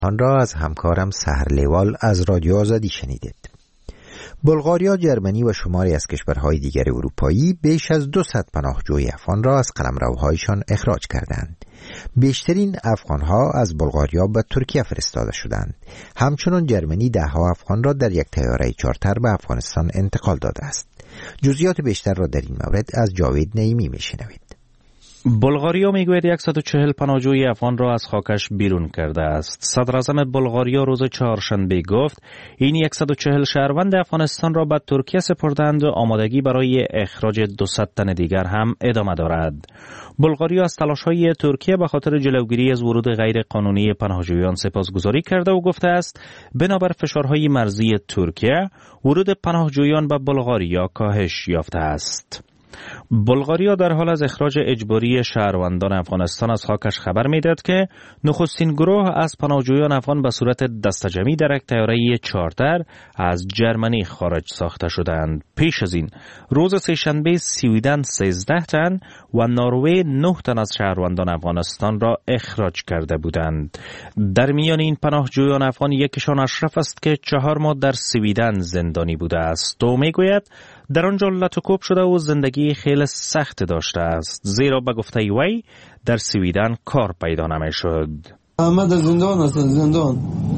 آن را از همکارم سحر لیوال از رادیو آزادی شنیدید. بلغاریا، جرمنی و شماری از کشورهای دیگر اروپایی بیش از 200 پناهجوی افغان را از قلمروهایشان اخراج کردند. بیشترین افغانها از بلغاریا به ترکیه فرستاده شدند. همچنان جرمنی دهها افغان را در یک طیاره چارتر به افغانستان انتقال داده است. جزئیات بیشتر را در این مورد از جاوید نعیمی میشنوید. بلغاریا میگوید 140 پناهجوی افغان را از خاکش بیرون کرده است. صدراعظم بلغاریا روز چهارشنبه گفت این 140 شهروند افغانستان را به ترکیه سپردند و آمادگی برای اخراج 200 تن دیگر هم ادامه دارد. بلغاریا از تلاش‌های ترکیه به خاطر جلوگیری از ورود غیر قانونی پناهجویان سپاسگزاری کرده و گفته است بنابر فشارهای مرزی ترکیه ورود پناهجویان به بلغاریا کاهش یافته است. بلغاریا در حال از اخراج اجباری شهروندان افغانستان از خاکش خبر میداد که نخستین گروه از پناهجویان افغان به صورت دسته‌جمعی در یک طیاره چارتر از جرمنی خارج ساخته شدند. پیش از این روز سه‌شنبه سوئیدن 13 تن و نروژ 9 تن از شهروندان افغانستان را اخراج کرده بودند. در میان این پناهجویان افغان یکیشان اشرف است که 4 ماه در سوئیدن زندانی بوده است و میگوید در آنجا لطوکوب شده و زندگی خیلی سخت داشته است، زیرا به گفته وی در سوئیدن کار پیدا نمیشد. همه در زندان هستن، زندان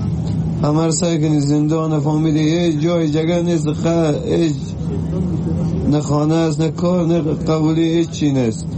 همه سعی کنی زندان فهمیدی هیچ جای جگه نیست، هیچ نه خانه است نه کار نه قبولی هیچ چی نیست.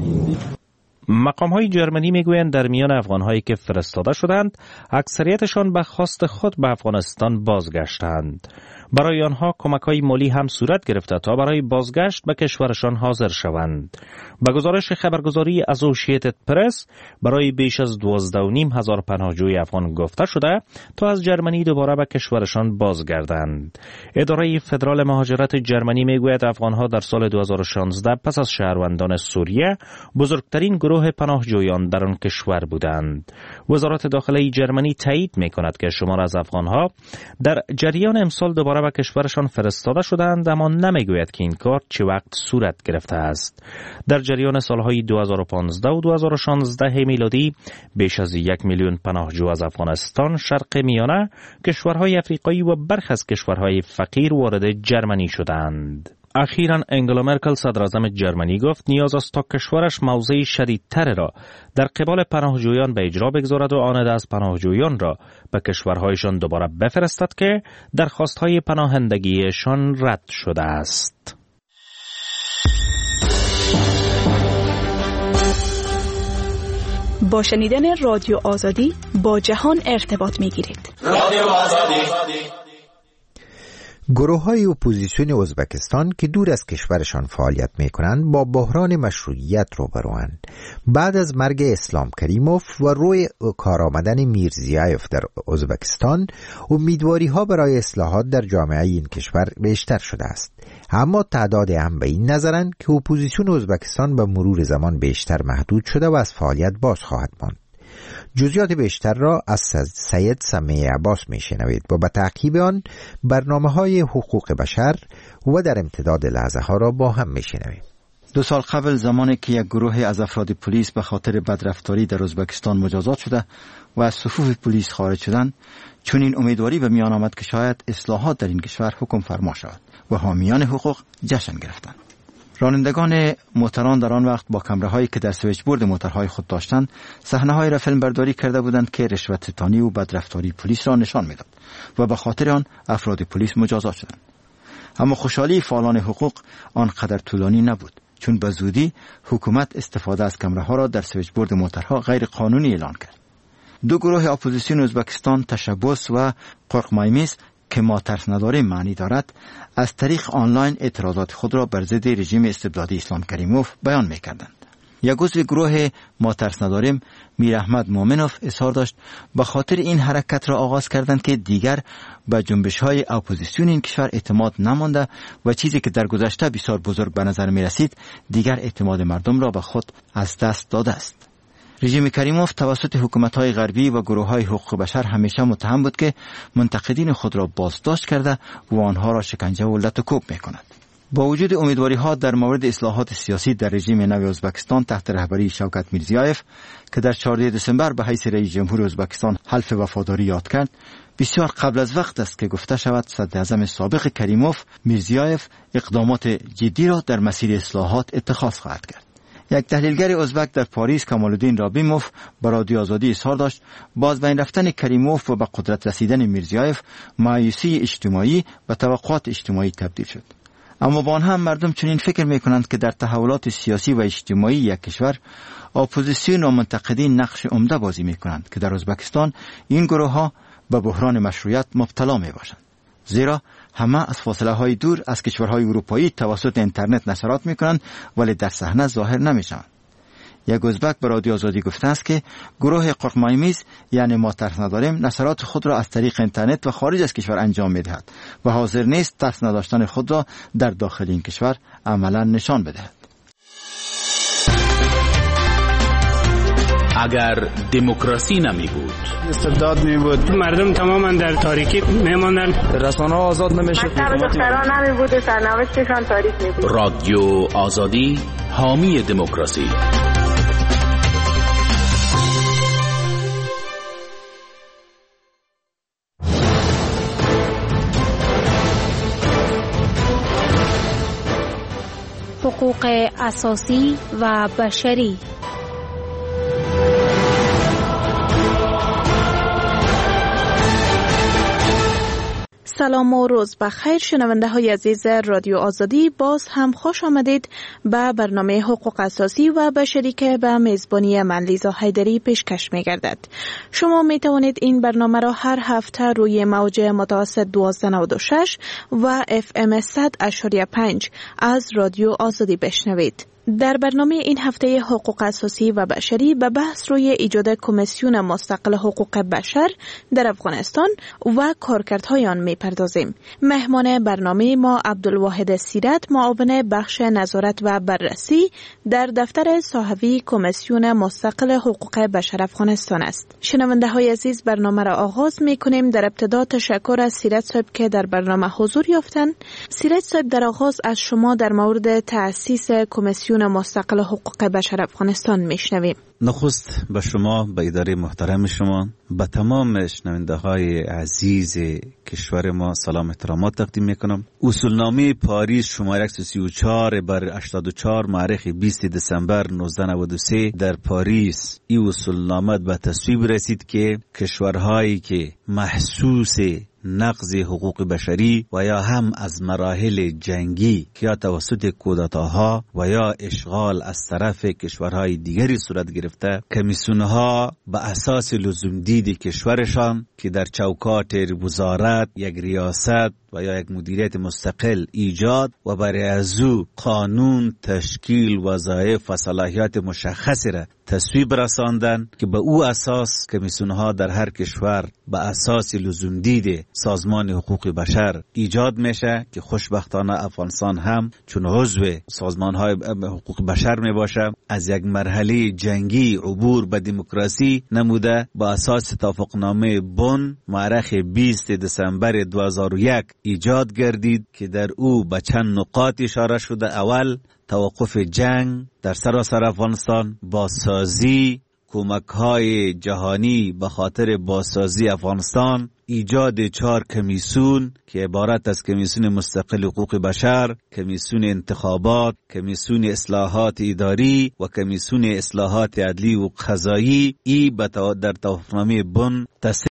مقام‌های جرمنی میگویند در میان افغان‌هایی که فرستاده شدند اکثریتشان به خواست خود به افغانستان بازگشتند. برای آنها کمک‌های مالی هم صورت گرفته تا برای بازگشت به کشورشان حاضر شوند. به گزارش خبرگزاری اسوسییتد پرس برای بیش از 12,500 پناهجوی افغان گفته شده تا از جرمنی دوباره به کشورشان بازگردند. اداره فدرال مهاجرت جرمنی میگوید افغان‌ها در سال 2016 پس از شهروندان سوریه بزرگترین گروه پناهجویان در آن کشور بودند. وزارت داخله جرمنی تایید می‌کند که شمار از افغان‌ها در جریان امسال دوباره به کشورشان فرستاده شدند، اما نمیگوید که این کار چه وقت صورت گرفته است. در جریان سالهای 2015 و 2016 میلادی بیش از 1 میلیون پناهجو از افغانستان، شرق میانه، کشورهای افریقایی و برخی از کشورهای فقیر وارد جرمنی شدند. اخیراً انگلا مرکل صدراعظم جرمنی گفت نیاز است تا کشورش موضع شدیدتر را در قبال پناهجویان به اجرا بگذارد و آن از پناهجویان را به کشورهایشان دوباره بفرستد که درخواستهای پناهندگیشان رد شده است. با شنیدن رادیو آزادی با جهان ارتباط می‌گیرید. رادیو آزادی. گروه‌های اپوزیسیون ازبکستان که دور از کشورشان فعالیت می‌کنند با بحران مشروعیت روبروند. بعد از مرگ اسلام کریموف و روی کار آمدن میرزیایف در ازبکستان، امیدواری‌ها برای اصلاحات در جامعه این کشور بیشتر شده است. اما تعداد هم به این نظرند که اپوزیسیون ازبکستان به مرور زمان بیشتر محدود شده و از فعالیت باز خواهد ماند. جزئیات بیشتر را از سید سمیع عباس میشنوید و به تعقیب آن برنامه‌های حقوق بشر و در امتداد لحظه ها را با هم میشنویم. 2 سال قبل زمانی که یک گروه از افراد پلیس به خاطر بدرفتاری در ازبکستان مجازات شده و از صفوف پلیس خارج شدند، چون این امیدواری به میان آمد که شاید اصلاحات در این کشور حکم فرما شود و حامیان حقوق جشن گرفتند. رانندگان موتران در آن وقت با کامراهایی که در سویچبورد موترهای خود داشتند صحنه‌هایی را فیلم برداری کرده بودند که رشوت ستانی و بدرفتاری پلیس را نشان می‌داد و به خاطر آن افراد پلیس مجازات شدند. اما خوشحالی فعالان حقوق آنقدر طولانی نبود، چون به زودی حکومت استفاده از کامراها را در سویچبورد موترها غیر قانونی اعلان کرد. 2 گروه اپوزیسیون ازبکستان، تشبث و قرقمایمیز که ما ترس نداریم معنی دارد، از طریق آنلاین اعتراضات خود را بر ضد رژیم استبدادی اسلام کریموف بیان می‌کردند. یک عضو گروه ما ترس نداریم، میر احمد مومنوف، اظهار داشت به خاطر این حرکت را آغاز کردند که دیگر به جنبش‌های اپوزیسیون این کشور اعتماد نمانده و چیزی که در گذشته بسیار بزرگ به نظر می‌رسید دیگر اعتماد مردم را به خود از دست داده است. رژیم کریموف توسط حکومت‌های غربی و گروه‌های حقوق بشر همیشه متهم بود که منتقدین خود را بازداشت کرده و آنها را شکنجه و لطوکوب می‌کند. با وجود امیدواری ها در مورد اصلاحات سیاسی در رژیم نو ازبکستان تحت رهبری شوکت میرزیایف که در 14 دسامبر به حیث رئیس جمهور ازبکستان حلف وفاداری یاد کرد، بسیار قبل از وقت است که گفته شود صدر اعظم سابق کریموف میرزیایف اقدامات جدی را در مسیر اصلاحات اتخاذ خواهد کرد. یک تحلیلگر ازبک در پاریس، کمالالدین رابیموف، با رادیو آزادی اظهار داشت باز بین رفتن کریموف و به قدرت رسیدن میرزیایف مایوسی اجتماعی و توقعات اجتماعی تبدیل شد. اما با آن هم مردم چنین فکر میکنند که در تحولات سیاسی و اجتماعی یک کشور اپوزیسیون و منتقدین نقش عمده بازی میکنند که در ازبکستان این گروه ها به بحران مشروعیت مبتلا می باشند. زیرا همه از فاصله های دور از کشورهای اروپایی توسط اینترنت نشرات می کنند ولی در صحنه ظاهر نمی شوند. یک ازبک به رادیو آزادی گفته است که گروه قرقمایمیز یعنی ما ترس نداریم نشرات خود را از طریق اینترنت و خارج از کشور انجام می دهد و حاضر نیست ترس نداشتن خود را در داخل این کشور عملا نشان بدهد. اگر دموکراسی نمی بود، استبداد می بود، مردم تماما در تاریکی می ماندن، رسانه‌ها آزاد نمیشد، دختران نمی بود و سرنوشتشان تاریک می بود. رادیو آزادی حامی دموکراسی. حقوق اساسی و بشری. سلام و روز بخیر شنونده های عزیز رادیو آزادی، باز هم خوش آمدید به برنامه حقوق اساسی و بشری که به میزبانی من لیزا حیدری پیشکش می گردد. شما می توانید این برنامه را هر هفته روی موج متوسط 1296 و FM 100.5 از رادیو آزادی بشنوید. در برنامه این هفته حقوق اساسی و بشری به بحث روی ایجاد کمیسیون مستقل حقوق بشر در افغانستان و کارکردهای آن می‌پردازیم. مهمان برنامه ما عبدالواحد سیرت، معاون بخش نظارت و بررسی در دفتر صحوی کمیسیون مستقل حقوق بشر افغانستان است. شنونده های عزیز، برنامه را آغاز می‌کنیم. در ابتدا تشکر از سیرت صاحب که در برنامه حضور یافتند. سیرت صاحب، در آغاز از شما در مورد تأسیس کمیسیون مستقل حقوق بشر افغانستان میشنویم. نخست به شما، به اداره محترم شما، به تمام شنونده های عزیز کشور ما سلام احترامات تقدیم میکنم. اصولنامه پاریس شماره 134 بر 84 مؤرخ 20 دسامبر 1993 در پاریس این اصولنامه به تصویب رسید که کشورهایی که محسوس نقض حقوق بشری و یا هم از مراحل جنگی که یا توسط کودتاها و یا اشغال از طرف کشورهای دیگری صورت گرفته، کمیسیونها به اساس لزوم دید کشورشان که در چوکات وزارت یک ریاست و یا یک مدیریت مستقل ایجاد و برای از او قانون، تشکیل، وظایف و صلاحیات مشخصی را تصویب رساندن که به او اساس کمیسیونها در هر کشور به اساس لزوم دید سازمان حقوق بشر ایجاد میشه که خوشبختانه افغانستان هم چون عضو سازمانهای حقوق بشر می باشه از یک مرحله جنگی عبور به دموکراسی نموده با اساس توافقنامه بن مؤرخ 20 دسامبر 2001 ایجاد گردید که در او به چند نقاط اشاره شده. اول، توقف جنگ در سراسر افغانستان، بازسازی کمک‌های جهانی به خاطر بازسازی افغانستان، ایجاد 4 کمیسیون که عبارت از کمیسیون مستقل حقوق بشر، کمیسیون انتخابات، کمیسیون اصلاحات اداری و کمیسیون اصلاحات عدلی و قضایی. ای در توافقنامه بن تصویب